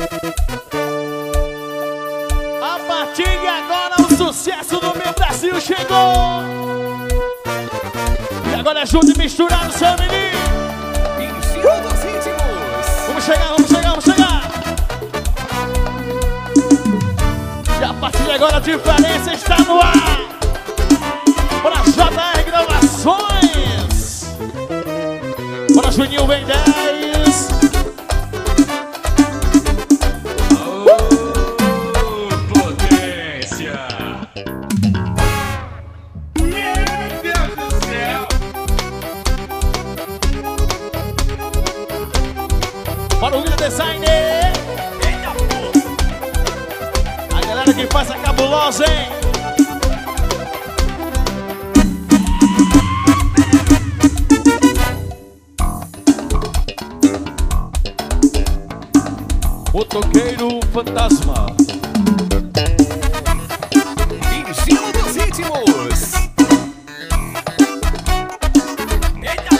A partir de agora o sucesso do meu Brasil chegou. E agora é junto e misturado, seu menino. Estilo dos ritmos. Vamos chegar, vamos chegar, vamos chegar. E a partir de agora a diferença está no ar. Para JR Gravações. Para Juninho Ben 10. Potência. Meu Deus do céu. Para o William Designer. A galera que faz a cabulosa, hein? Motoqueiro Fantasma. Estilo dos ritmos. Eita,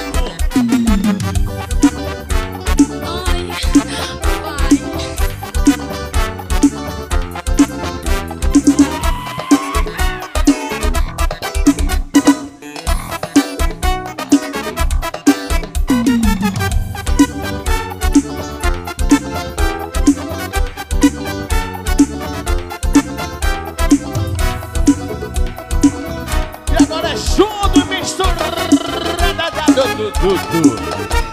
E agora é show do misturada do.